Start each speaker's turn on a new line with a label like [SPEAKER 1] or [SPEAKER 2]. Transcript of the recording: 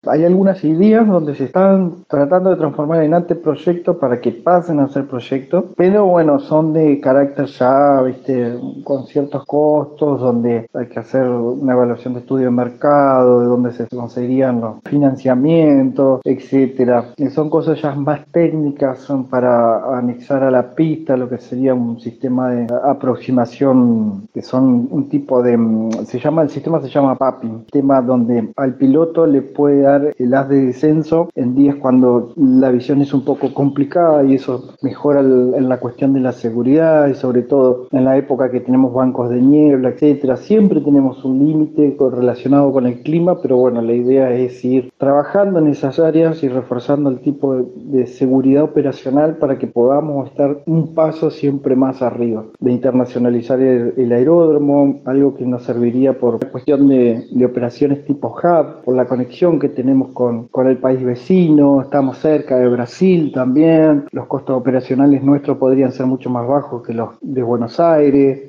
[SPEAKER 1] hay algunas ideas donde se están tratando de transformar en anteproyectos para que pasen a ser proyectos, pero bueno, son de carácter ya, viste, con ciertos costos, donde hay que hacer una evaluación de estudio de mercado, de dónde se conseguirían los financiamientos, etcétera. Y son cosas ya más técnicas, son para anexar a la pista lo que sería un sistema de aproximación, que son un tipo de, el sistema se llama PAPI, sistema donde al piloto le puede dar el haz de descenso en días cuando la visión es un poco complicada y eso mejora en la cuestión de la seguridad y sobre todo en la época que tenemos bancos de niebla, etcétera. Siempre tenemos un límite relacionado con el clima, pero bueno, la idea es ir trabajando en esas áreas y reforzando el tipo de seguridad operacional para que podamos estar un paso siempre más arriba, de internacionalizar el aeródromo, algo que nos serviría por cuestión de operaciones tipo hub, por la conexión que tenemos con el país vecino, estamos cerca de Brasil también, los costos operacionales nuestros podrían ser mucho más bajos que los de Buenos Aires.